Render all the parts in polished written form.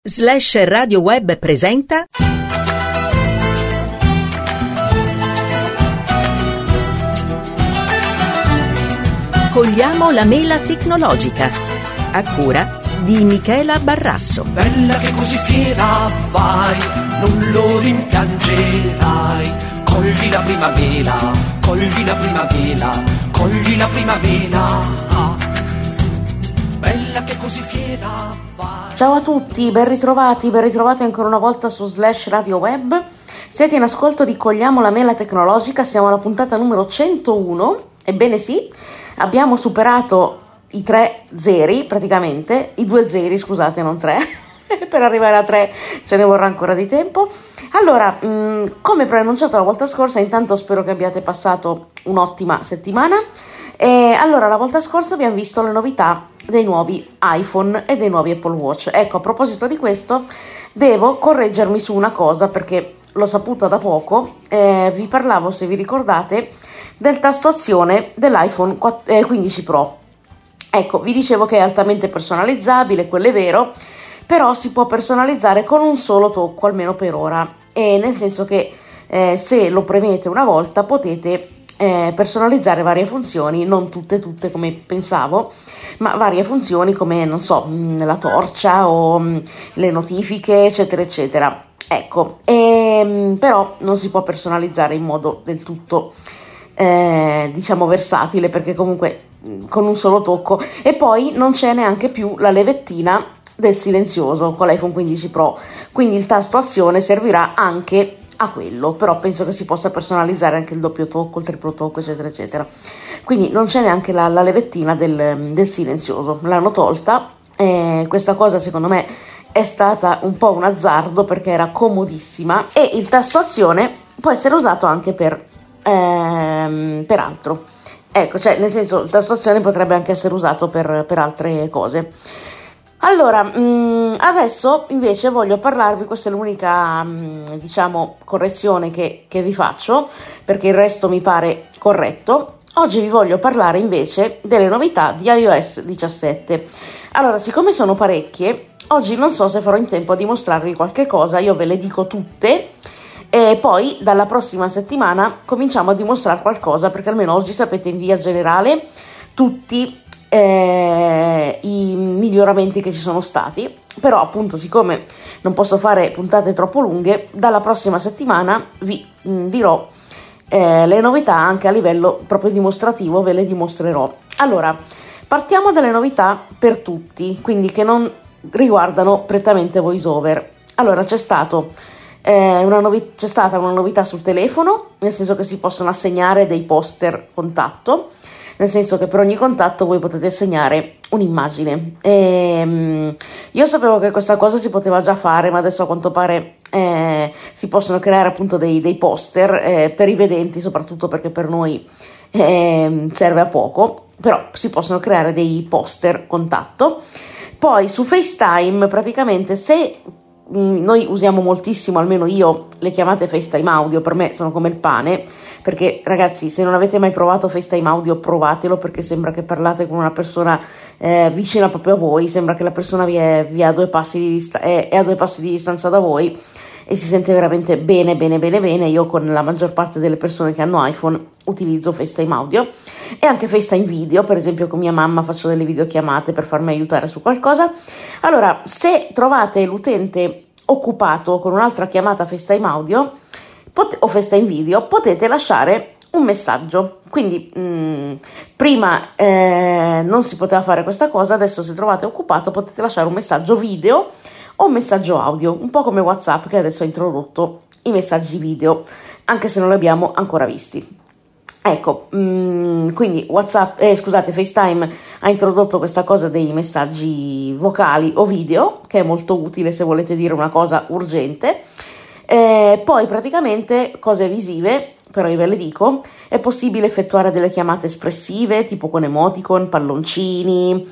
Slash Radio Web presenta Cogliamo la mela tecnologica, a cura di Michela Barrasso. Bella che così fiera vai, non lo rimpiangerai. Cogli la primavera, cogli la primavera, cogli la primavera. Bella che così fiera vai. Ciao a tutti, ben ritrovati ancora una volta su Slash Radio Web. Siete in ascolto di Cogliamo la mela tecnologica, siamo alla puntata numero 101. Ebbene sì, abbiamo superato i 3 zeri praticamente, i 2 zeri scusate, non 3. Per arrivare a 3 ce ne vorrà ancora di tempo. Allora, come preannunciato la volta scorsa, intanto spero che abbiate passato un'ottima settimana. Allora, la volta scorsa abbiamo visto le novità dei nuovi iPhone e dei nuovi Apple Watch. Ecco, a proposito di questo, devo correggermi su una cosa perché l'ho saputa da poco. Vi parlavo, se vi ricordate, del tasto azione dell'iPhone 15 Pro. Ecco, vi dicevo che è altamente personalizzabile, quello è vero, però si può personalizzare con un solo tocco, almeno per ora, nel senso che se lo premete una volta potete personalizzare varie funzioni, non tutte come pensavo, ma varie funzioni come, non so, la torcia o le notifiche, eccetera eccetera. Ecco, però non si può personalizzare in modo del tutto diciamo versatile, perché comunque con un solo tocco. E poi non c'è neanche più la levettina del silenzioso con l'iPhone 15 Pro, quindi il tasto azione servirà anche a quello, però penso che si possa personalizzare anche il doppio tocco, il triplo tocco, eccetera eccetera. Quindi non c'è neanche la levettina del silenzioso, l'hanno tolta. Questa cosa secondo me è stata un po' un azzardo perché era comodissima, e il tasto azione può essere usato anche per altro. Ecco, cioè nel senso, il tasto azione potrebbe anche essere usato per altre cose. Allora, adesso invece voglio parlarvi, questa è l'unica diciamo correzione che vi faccio, perché il resto mi pare corretto. Oggi vi voglio parlare invece delle novità di iOS 17. Allora, siccome sono parecchie, oggi non so se farò in tempo a dimostrarvi qualche cosa, io ve le dico tutte e poi dalla prossima settimana cominciamo a dimostrare qualcosa, perché almeno oggi sapete in via generale tutti i miglioramenti che ci sono stati. Però appunto, siccome non posso fare puntate troppo lunghe, dalla prossima settimana vi dirò le novità anche a livello proprio dimostrativo, ve le dimostrerò. Allora, partiamo dalle novità per tutti, quindi che non riguardano prettamente VoiceOver. Allora, c'è stata una novità sul telefono, nel senso che si possono assegnare dei poster contatto, nel senso che per ogni contatto voi potete assegnare un'immagine. Io sapevo che questa cosa si poteva già fare, ma adesso a quanto pare si possono creare appunto dei poster per i vedenti, soprattutto perché per noi serve a poco, però si possono creare dei poster contatto. Poi su FaceTime, praticamente, se noi usiamo moltissimo, almeno io, le chiamate FaceTime audio, per me sono come il pane, perché ragazzi, se non avete mai provato FaceTime audio, provatelo, perché sembra che parlate con una persona vicina proprio a voi, sembra che la persona è a 2 passi di distanza da voi, e si sente veramente bene. Io con la maggior parte delle persone che hanno iPhone utilizzo FaceTime audio e anche FaceTime video, per esempio con mia mamma faccio delle videochiamate per farmi aiutare su qualcosa. Allora, se trovate l'utente occupato con un'altra chiamata FaceTime audio o FaceTime video, potete lasciare un messaggio. Quindi prima non si poteva fare questa cosa, adesso se trovate occupato potete lasciare un messaggio video o un messaggio audio, un po' come WhatsApp, che adesso ha introdotto i messaggi video, anche se non li abbiamo ancora visti. Ecco, quindi FaceTime ha introdotto questa cosa dei messaggi vocali o video, che è molto utile se volete dire una cosa urgente. Poi praticamente cose visive, però io ve le dico, è possibile effettuare delle chiamate espressive, tipo con emoticon, palloncini,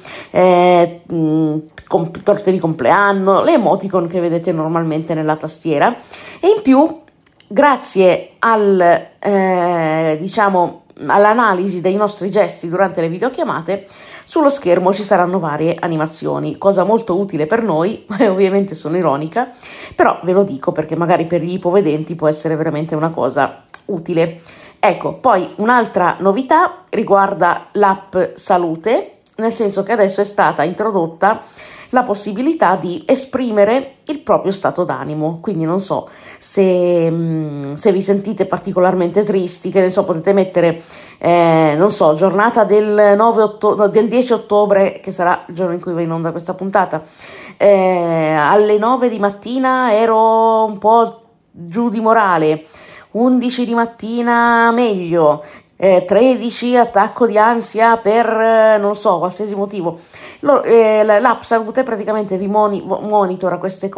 torte di compleanno, le emoticon che vedete normalmente nella tastiera. E in più, grazie all'analisi dei nostri gesti durante le videochiamate, sullo schermo ci saranno varie animazioni, cosa molto utile per noi, ovviamente sono ironica, però ve lo dico perché magari per gli ipovedenti può essere veramente una cosa utile. Ecco, poi un'altra novità riguarda l'app Salute, nel senso che adesso è stata introdotta la possibilità di esprimere il proprio stato d'animo, quindi non so se vi sentite particolarmente tristi, che ne so, potete mettere non so, giornata del 10 ottobre, che sarà il giorno in cui va in onda questa puntata, alle 9 di mattina ero un po' giù di morale, 11 di mattina meglio, 13 attacco di ansia per non so, qualsiasi motivo. L'app Salute praticamente vi monitora questi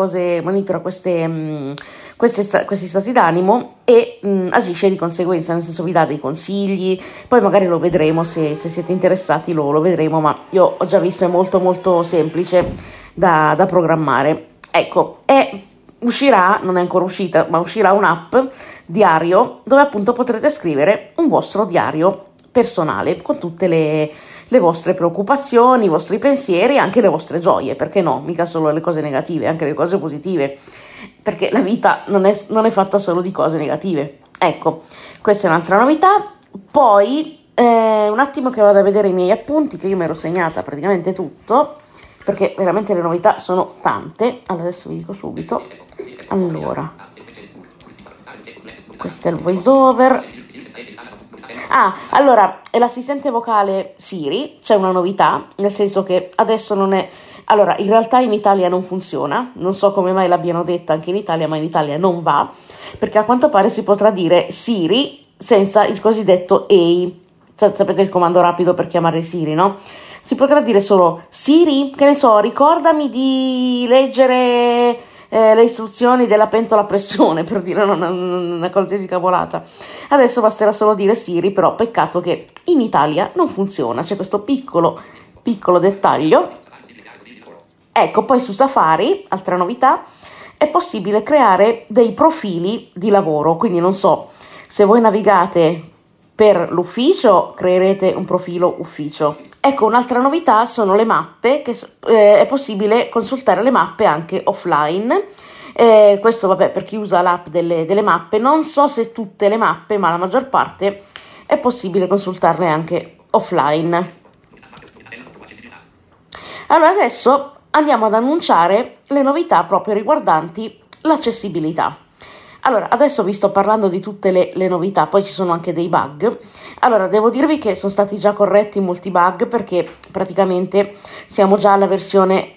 stati d'animo e agisce di conseguenza, nel senso vi dà dei consigli, poi magari lo vedremo, se siete interessati lo vedremo, ma io ho già visto, è molto molto semplice da programmare. Ecco, uscirà, non è ancora uscita, ma uscirà un'app diario dove appunto potrete scrivere un vostro diario personale con tutte le vostre preoccupazioni, i vostri pensieri, anche le vostre gioie, perché no, mica solo le cose negative, anche le cose positive, perché la vita non è fatta solo di cose negative. Ecco, questa è un'altra novità. Poi un attimo che vado a vedere i miei appunti, che io mi ero segnata praticamente tutto, perché veramente le novità sono tante. Allora adesso vi dico subito. Allora, questo è il voice over. Allora, è l'assistente vocale Siri, c'è una novità, nel senso che adesso non è... Allora, in realtà in Italia non funziona, non so come mai l'abbiano detta anche in Italia, ma in Italia non va, perché a quanto pare si potrà dire Siri senza il cosiddetto EI, sapete il comando rapido per chiamare Siri, no? Si potrà dire solo Siri, che ne so, ricordami di leggere le istruzioni della pentola a pressione, per dire una qualsiasi cavolata. Adesso basterà solo dire Siri, però peccato che in Italia non funziona, c'è questo piccolo dettaglio. Ecco, poi su Safari, altra novità, è possibile creare dei profili di lavoro, quindi non so, se voi navigate per l'ufficio creerete un profilo ufficio. Ecco, un'altra novità sono le mappe, che è possibile consultare le mappe anche offline. Questo vabbè, per chi usa l'app delle mappe, non so se tutte le mappe, ma la maggior parte è possibile consultarle anche offline. Allora adesso andiamo ad annunciare le novità proprio riguardanti l'accessibilità. Allora, adesso vi sto parlando di tutte le novità, poi ci sono anche dei bug. Allora, devo dirvi che sono stati già corretti molti bug, perché praticamente siamo già alla versione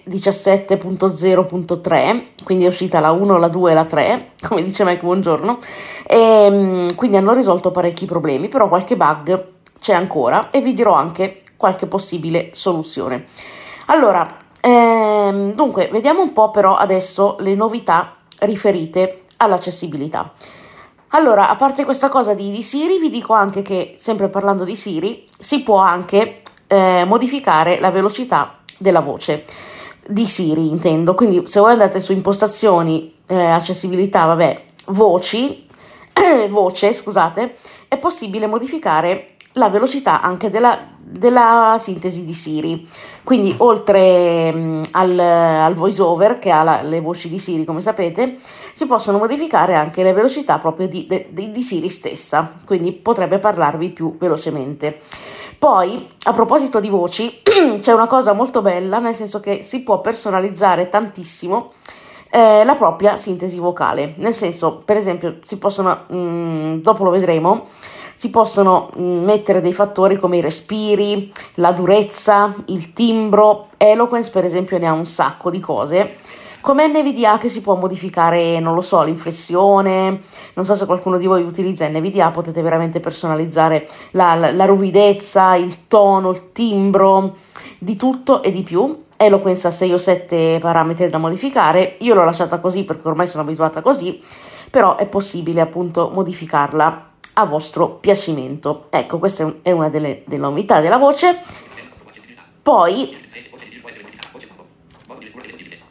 17.0.3, quindi è uscita la 1, la 2 e la 3, come dice Mike Buongiorno, e quindi hanno risolto parecchi problemi, però qualche bug c'è ancora e vi dirò anche qualche possibile soluzione. Allora, dunque, vediamo un po' però adesso le novità riferite all'accessibilità. Allora, a parte questa cosa di Siri, vi dico anche che, sempre parlando di Siri, si può anche modificare la velocità della voce di Siri, intendo. Quindi se voi andate su impostazioni, accessibilità, voce, scusate, è possibile modificare la velocità anche della sintesi di Siri. Quindi oltre al voice over che ha le voci di Siri, come sapete, si possono modificare anche le velocità proprio di Siri stessa, quindi potrebbe parlarvi più velocemente. Poi, a proposito di voci, c'è una cosa molto bella, nel senso che si può personalizzare tantissimo la propria sintesi vocale, nel senso, per esempio, si possono, dopo lo vedremo, si possono mettere dei fattori come i respiri, la durezza, il timbro. Eloquence per esempio ne ha un sacco di cose, come NVDA, che si può modificare, non lo so, l'inflessione. Non so se qualcuno di voi utilizza NVDA, potete veramente personalizzare la ruvidezza, il tono, il timbro, di tutto e di più. Eloquence ha 6 o 7 parametri da modificare, io l'ho lasciata così perché ormai sono abituata così, però è possibile appunto modificarla a vostro piacimento. Ecco, questa è una delle novità della voce. Poi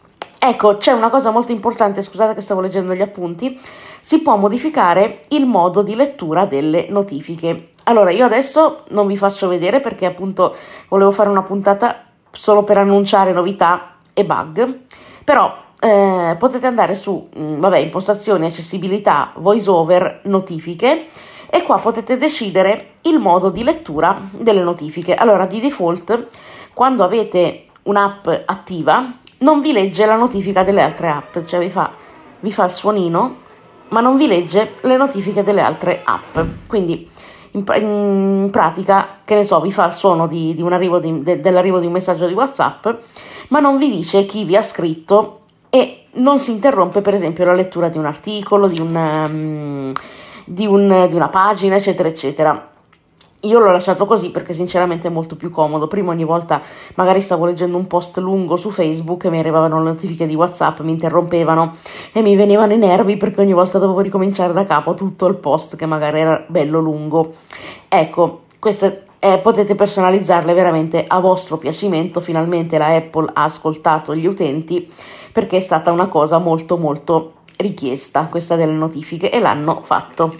Ecco, c'è una cosa molto importante, scusate che stavo leggendo gli appunti, si può modificare il modo di lettura delle notifiche. Allora, io adesso non vi faccio vedere perché appunto volevo fare una puntata solo per annunciare novità e bug, però potete andare su, impostazioni, accessibilità, voice over, notifiche, e qua potete decidere il modo di lettura delle notifiche. Allora, di default, quando avete un'app attiva, non vi legge la notifica delle altre app, cioè vi fa il suonino, ma non vi legge le notifiche delle altre app. Quindi in pratica, che ne so, vi fa il suono dell'arrivo di un messaggio di WhatsApp, ma non vi dice chi vi ha scritto e non si interrompe, per esempio, la lettura di un articolo, di una pagina, eccetera, eccetera. Io l'ho lasciato così perché sinceramente è molto più comodo. Prima ogni volta magari stavo leggendo un post lungo su Facebook e mi arrivavano le notifiche di WhatsApp, mi interrompevano e mi venivano i nervi perché ogni volta dovevo ricominciare da capo tutto il post che magari era bello lungo. Ecco, queste potete personalizzarle veramente a vostro piacimento. Finalmente la Apple ha ascoltato gli utenti perché è stata una cosa molto molto richiesta questa delle notifiche e l'hanno fatto.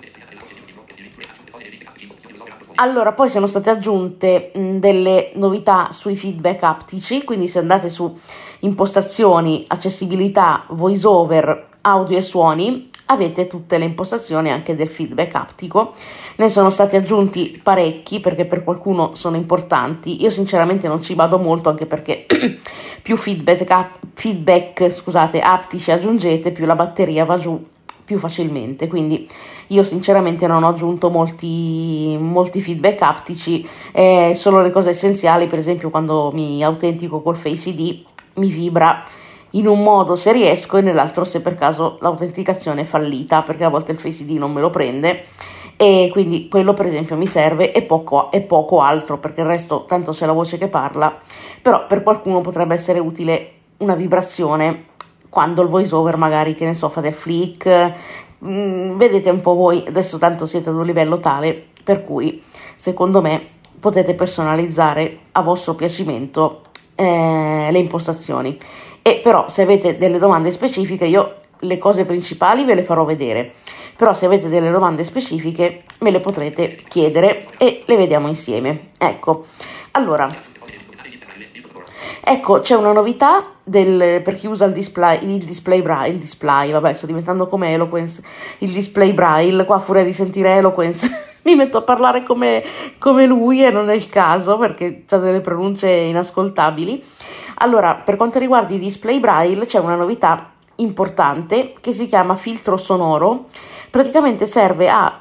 Allora, poi sono state aggiunte delle novità sui feedback aptici, quindi se andate su impostazioni, accessibilità, voice over, audio e suoni, avete tutte le impostazioni anche del feedback aptico. Ne sono stati aggiunti parecchi perché per qualcuno sono importanti. Io sinceramente non ci vado molto, anche perché più feedback aptici aggiungete, più la batteria va giù più facilmente, quindi io sinceramente non ho aggiunto molti feedback aptici, solo le cose essenziali. Per esempio, quando mi autentico col Face ID mi vibra in un modo se riesco e nell'altro se per caso l'autenticazione è fallita, perché a volte il Face ID non me lo prende, e quindi quello per esempio mi serve, e poco altro, perché il resto tanto c'è la voce che parla. Però per qualcuno potrebbe essere utile una vibrazione quando il voice over magari, che ne so, fa del flick. Vedete un po' voi, adesso tanto siete ad un livello tale per cui secondo me potete personalizzare a vostro piacimento le impostazioni. E però se avete delle domande specifiche, io le cose principali ve le farò vedere, però se avete delle domande specifiche me le potrete chiedere e le vediamo insieme. Ecco, allora, ecco, c'è una novità per chi usa il display braille, vabbè, sto diventando come Eloquence, il display braille, qua a furia di sentire Eloquence mi metto a parlare come lui, e non è il caso perché ha delle pronunce inascoltabili. Allora, per quanto riguarda i display braille c'è una novità importante che si chiama filtro sonoro. Praticamente serve a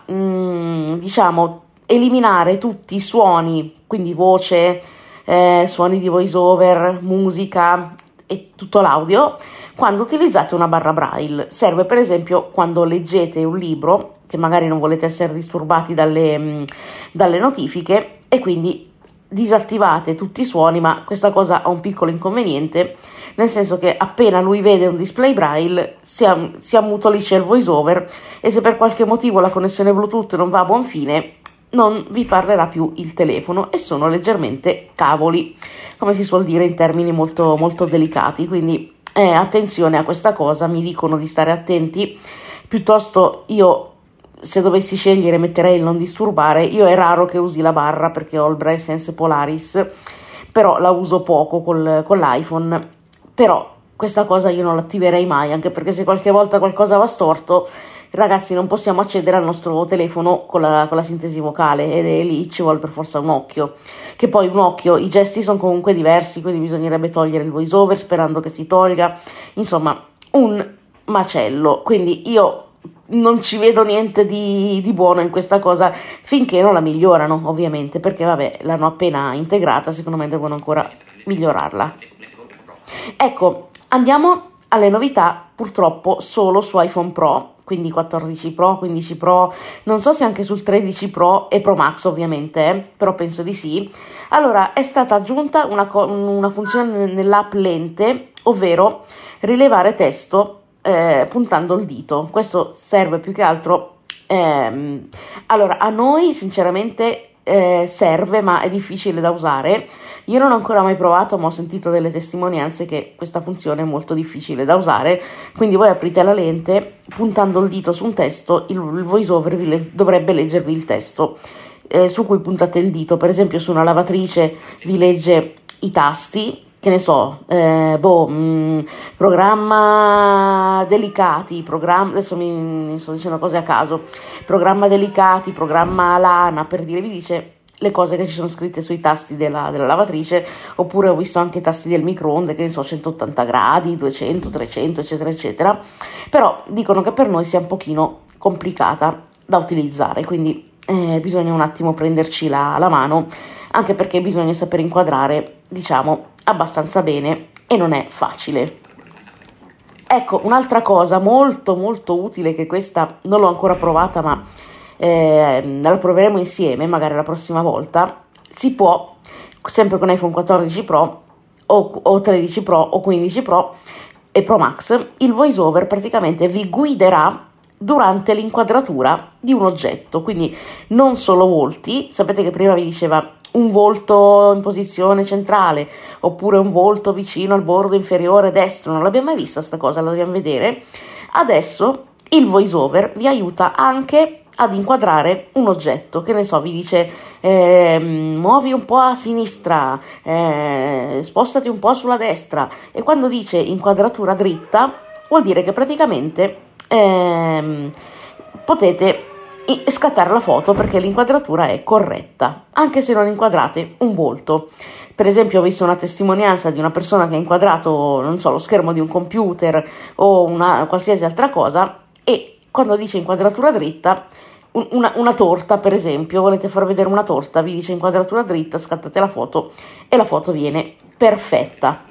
eliminare tutti i suoni, quindi voce, suoni di voice over, musica e tutto l'audio quando utilizzate una barra braille. Serve per esempio quando leggete un libro, che magari non volete essere disturbati dalle notifiche, e quindi disattivate tutti i suoni. Ma questa cosa ha un piccolo inconveniente, nel senso che appena lui vede un display braille si ammutolisce il voice over, e se per qualche motivo la connessione Bluetooth non va a buon fine non vi parlerà più il telefono, e sono leggermente cavoli, come si suol dire in termini molto, molto delicati. Quindi attenzione a questa cosa, mi dicono di stare attenti. Piuttosto io, se dovessi scegliere, metterei il non disturbare. Io è raro che usi la barra perché ho il Braille Sense Polaris, però la uso poco con l'iPhone. Però questa cosa io non l'attiverei mai, anche perché se qualche volta qualcosa va storto, ragazzi, non possiamo accedere al nostro telefono con la sintesi vocale, ed è lì ci vuole per forza un occhio, che poi un occhio, i gesti sono comunque diversi, quindi bisognerebbe togliere il voice over sperando che si tolga, insomma un macello. Quindi io non ci vedo niente di buono in questa cosa finché non la migliorano, ovviamente, perché vabbè, l'hanno appena integrata, secondo me devono ancora migliorarla. Ecco, andiamo alle novità, purtroppo solo su iPhone Pro, quindi 14 Pro, 15 Pro, non so se anche sul 13 Pro e Pro Max ovviamente, però penso di sì. Allora, è stata aggiunta una funzione nell'app Lente, ovvero rilevare testo puntando il dito. Questo serve più che altro, allora, a noi sinceramente serve, ma è difficile da usare. Io non ho ancora mai provato, ma ho sentito delle testimonianze che questa funzione è molto difficile da usare. Quindi voi aprite la lente, puntando il dito su un testo, il VoiceOver dovrebbe leggervi il testo su cui puntate il dito. Per esempio su una lavatrice vi legge i tasti, che ne so, programma delicati, adesso mi sto dicendo cose a caso, programma delicati, programma lana, per dire, vi dice le cose che ci sono scritte sui tasti della lavatrice. Oppure ho visto anche i tasti del microonde, che ne so, 180 gradi, 200, 300, eccetera, eccetera. Però dicono che per noi sia un pochino complicata da utilizzare, quindi bisogna un attimo prenderci la mano, anche perché bisogna saper inquadrare, diciamo, abbastanza bene, e non è facile. Ecco, un'altra cosa molto molto utile, che questa non l'ho ancora provata, ma la proveremo insieme magari la prossima volta. Si può, sempre con iPhone 14 Pro o 13 Pro o 15 Pro e Pro Max, il VoiceOver praticamente vi guiderà durante l'inquadratura di un oggetto, quindi non solo volti. Sapete che prima vi diceva un volto in posizione centrale, oppure un volto vicino al bordo inferiore destro, non l'abbiamo mai vista sta cosa, la dobbiamo vedere. Adesso il VoiceOver vi aiuta anche ad inquadrare un oggetto, che ne so, vi dice muovi un po' a sinistra, spostati un po' sulla destra, e quando dice inquadratura dritta vuol dire che praticamente potete scattare la foto, perché l'inquadratura è corretta, anche se non inquadrate un volto. Per esempio ho visto una testimonianza di una persona che ha inquadrato, non so, lo schermo di un computer o una qualsiasi altra cosa, e quando dice inquadratura dritta, una torta per esempio, volete far vedere una torta, vi dice inquadratura dritta, scattate la foto e la foto viene perfetta.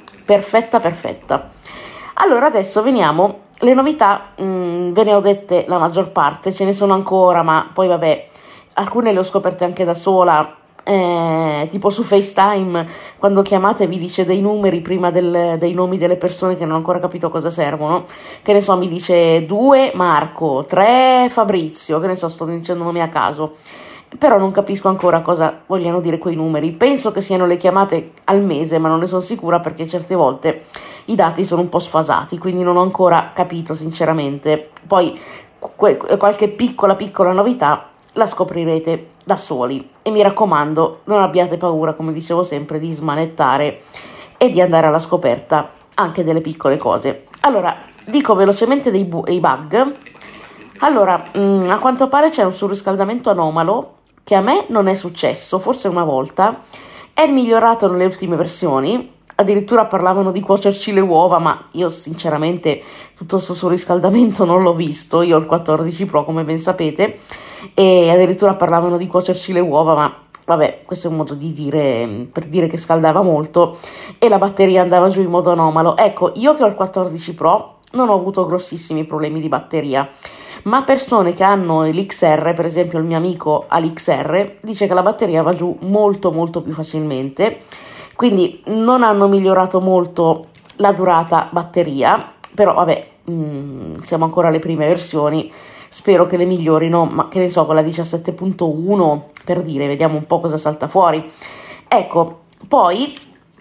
Allora adesso veniamo. Le novità, ve ne ho dette la maggior parte, ce ne sono ancora, ma poi vabbè, alcune le ho scoperte anche da sola, tipo su FaceTime, quando chiamate vi dice dei numeri prima dei nomi delle persone che non ho ancora capito a cosa servono, che ne so, mi dice 2 Marco, 3 Fabrizio, che ne so, sto dicendo nomi a caso, però non capisco ancora cosa vogliano dire quei numeri. Penso che siano le chiamate al mese, ma non ne sono sicura, perché certe volte i dati sono un po' sfasati, quindi non ho ancora capito sinceramente. Poi qualche piccola novità la scoprirete da soli, e mi raccomando, non abbiate paura, come dicevo sempre, di smanettare e di andare alla scoperta anche delle piccole cose. Allora, dico velocemente dei bug. Allora, a quanto pare c'è un surriscaldamento anomalo, che a me non è successo, forse una volta, è migliorato nelle ultime versioni. Addirittura parlavano di cuocerci le uova, ma io sinceramente tutto questo surriscaldamento non l'ho visto. Io ho il 14 Pro, come ben sapete, e addirittura parlavano di cuocerci le uova, ma vabbè, questo è un modo di dire, per dire che scaldava molto e la batteria andava giù in modo anomalo. Ecco, io che ho il 14 Pro non ho avuto grossissimi problemi di batteria, ma persone che hanno l'XR, per esempio il mio amico ha l'XR, dice che la batteria va giù molto molto più facilmente. Quindi non hanno migliorato molto la durata batteria, però vabbè, siamo ancora alle prime versioni, spero che le migliorino, ma che ne so, con la 17.1, per dire, vediamo un po' cosa salta fuori. Ecco, poi,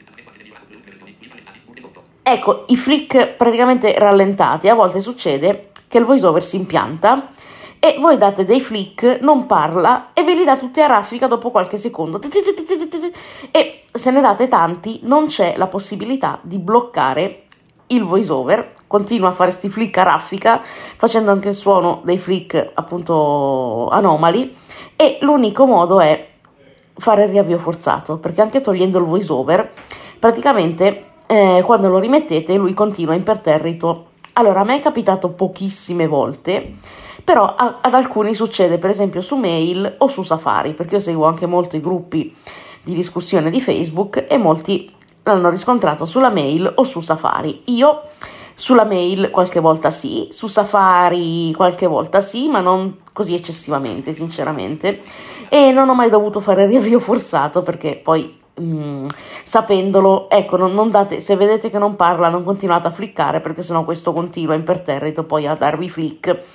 ecco, i flick praticamente rallentati. A volte succede che il VoiceOver si impianta e voi date dei flick, non parla, e ve li dà tutti a raffica dopo qualche secondo, e se ne date tanti non c'è la possibilità di bloccare il VoiceOver. Continua a fare sti flick a raffica, facendo anche il suono dei flick appunto anomali, e l'unico modo è fare il riavvio forzato, perché anche togliendo il VoiceOver praticamente quando lo rimettete lui continua imperterrito. Allora, a me è capitato pochissime volte, però ad alcuni succede, per esempio su Mail o su Safari, perché io seguo anche molto i gruppi di discussione di Facebook e molti l'hanno riscontrato sulla Mail o su Safari. Io sulla Mail qualche volta sì, su Safari qualche volta sì, ma non così eccessivamente, sinceramente, e non ho mai dovuto fare il riavvio forzato, perché poi sapendolo, ecco, non date, se vedete che non parla non continuate a fliccare, perché sennò questo continua imperterrito poi a darvi flick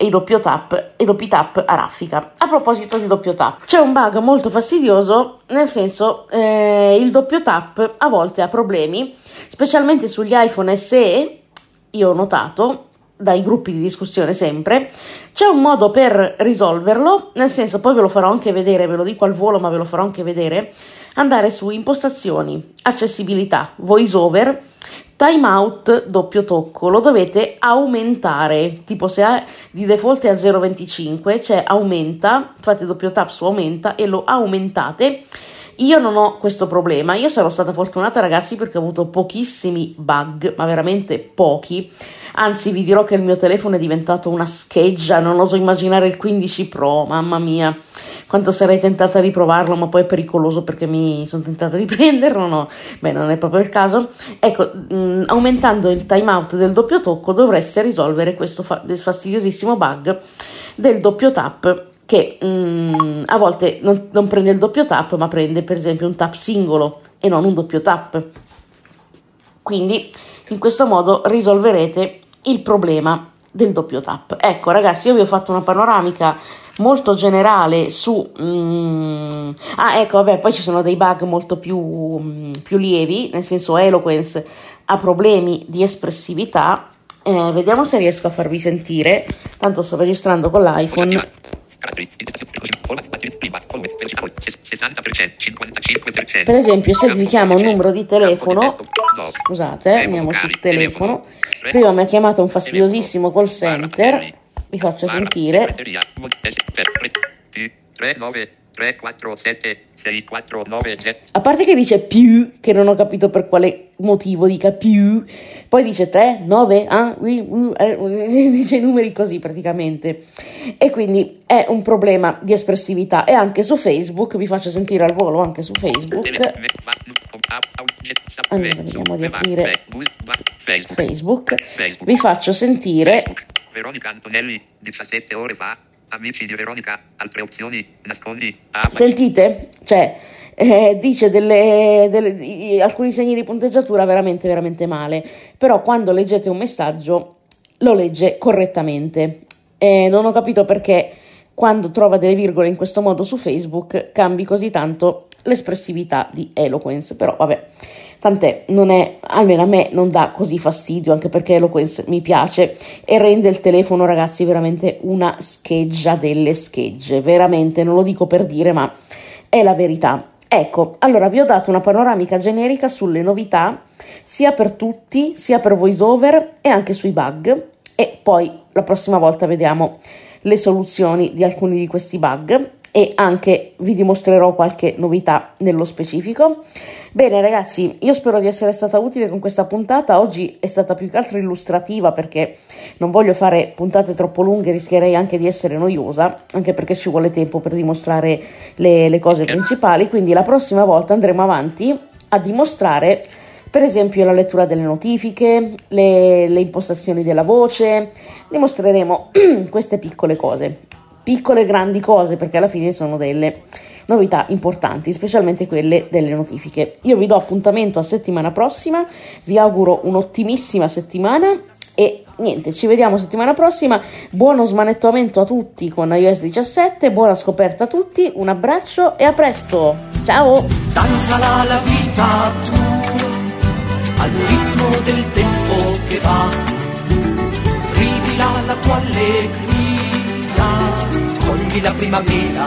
e i doppi tap a raffica. A proposito di doppio tap, c'è un bug molto fastidioso, nel senso il doppio tap a volte ha problemi, specialmente sugli iPhone SE. Io ho notato dai gruppi di discussione sempre, c'è un modo per risolverlo, nel senso, poi ve lo farò anche vedere, ve lo dico al volo ma ve lo farò anche vedere, andare su impostazioni, accessibilità, voice over, timeout doppio tocco, lo dovete aumentare, tipo se di default è a 0,25, cioè aumenta, fate doppio tap su aumenta e lo aumentate. Io non ho questo problema, io sarò stata fortunata ragazzi perché ho avuto pochissimi bug, ma veramente pochi, anzi vi dirò che il mio telefono è diventato una scheggia, non oso immaginare il 15 Pro, mamma mia, quanto sarei tentata di provarlo, ma poi è pericoloso perché mi sono tentata di prenderlo, no, beh non è proprio il caso. Ecco, aumentando il timeout del doppio tocco dovreste risolvere questo fastidiosissimo bug del doppio tap, che a volte non prende il doppio tap ma prende per esempio un tap singolo e non un doppio tap, quindi in questo modo risolverete il problema del doppio tap. Ecco ragazzi, io vi ho fatto una panoramica molto generale su ecco vabbè, poi ci sono dei bug molto più lievi, nel senso Eloquence ha problemi di espressività. Vediamo se riesco a farvi sentire, tanto sto registrando con l'iPhone. Per esempio, se vi chiama un numero di telefono, scusate, andiamo sul telefono, prima mi ha chiamato un fastidiosissimo call center, vi faccio sentire. 347 a parte che dice più, che non ho capito per quale motivo dica più, poi dice 3 9 dice numeri così praticamente, e quindi è un problema di espressività. E anche su Facebook, vi faccio sentire al volo anche su Facebook. Allora vediamo di aprire Facebook, vi faccio sentire. Veronica Antonelli 17 ore fa. Amici di Veronica, altre opzioni, nascondi. Sentite? Cioè, dice alcuni segni di punteggiatura veramente, veramente male. Però quando leggete un messaggio, lo legge correttamente. Non ho capito perché quando trova delle virgole in questo modo su Facebook cambi così tanto l'espressività di Eloquence. Però vabbè, tant'è, almeno a me non dà così fastidio, anche perché Eloquence mi piace e rende il telefono ragazzi veramente una scheggia delle schegge, veramente, non lo dico per dire ma è la verità. Ecco, allora vi ho dato una panoramica generica sulle novità sia per tutti, sia per VoiceOver e anche sui bug, e poi la prossima volta vediamo le soluzioni di alcuni di questi bug e anche vi dimostrerò qualche novità nello specifico. Bene ragazzi, io spero di essere stata utile con questa puntata. Oggi è stata più che altro illustrativa perché non voglio fare puntate troppo lunghe, rischierei anche di essere noiosa, anche perché ci vuole tempo per dimostrare le cose principali, quindi la prossima volta andremo avanti a dimostrare per esempio la lettura delle notifiche, le impostazioni della voce, dimostreremo queste piccole cose. Piccole grandi cose, perché alla fine sono delle novità importanti, specialmente quelle delle notifiche. Io vi do appuntamento a settimana prossima, vi auguro un'ottimissima settimana e niente, ci vediamo settimana prossima. Buono smanettamento a tutti con iOS 17, buona scoperta a tutti, un abbraccio e a presto, ciao! Danzala la vita tu al ritmo del tempo che va, rivila la tua allegria, cogli la primavera,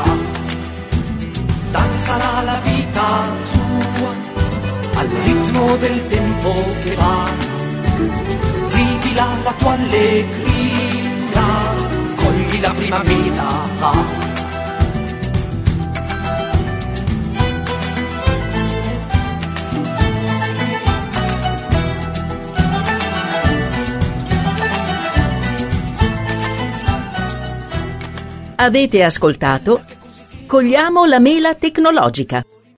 danzala la vita tua al ritmo del tempo che va, rivila la tua allegria, cogli la primavera. Avete ascoltato Cogliamo la mela tecnologica,